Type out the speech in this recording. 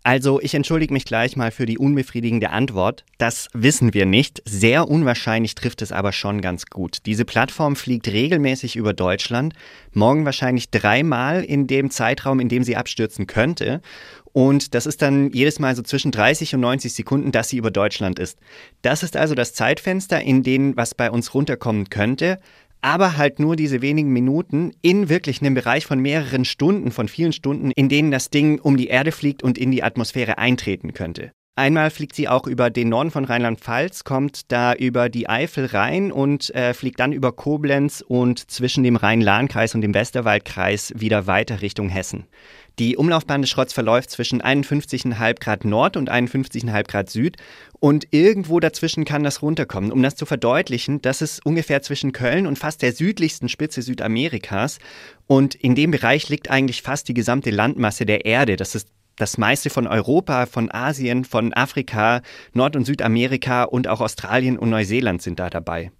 Also, ich entschuldige mich gleich mal für die unbefriedigende Antwort. Das wissen wir nicht. Sehr unwahrscheinlich trifft es aber schon ganz gut. Diese Plattform fliegt regelmäßig über Deutschland, morgen wahrscheinlich 3-mal in dem Zeitraum, in dem sie abstürzen könnte. Und das ist dann jedes Mal so zwischen 30 und 90 Sekunden, dass sie über Deutschland ist. Das ist also das Zeitfenster, in dem was bei uns runterkommen könnte. Aber halt nur diese wenigen Minuten in wirklich einem Bereich von mehreren Stunden, von vielen Stunden, in denen das Ding um die Erde fliegt und in die Atmosphäre eintreten könnte. Einmal fliegt sie auch über den Norden von Rheinland-Pfalz, kommt da über die Eifel rein und fliegt dann über Koblenz und zwischen dem Rhein-Lahn-Kreis und dem Westerwaldkreis wieder weiter Richtung Hessen. Die Umlaufbahn des Schrotts verläuft zwischen 51,5 Grad Nord und 51,5 Grad Süd und irgendwo dazwischen kann das runterkommen. Um das zu verdeutlichen, das ist ungefähr zwischen Köln und fast der südlichsten Spitze Südamerikas und in dem Bereich liegt eigentlich fast die gesamte Landmasse der Erde. Das ist das meiste von Europa, von Asien, von Afrika, Nord- und Südamerika und auch Australien und Neuseeland sind da dabei.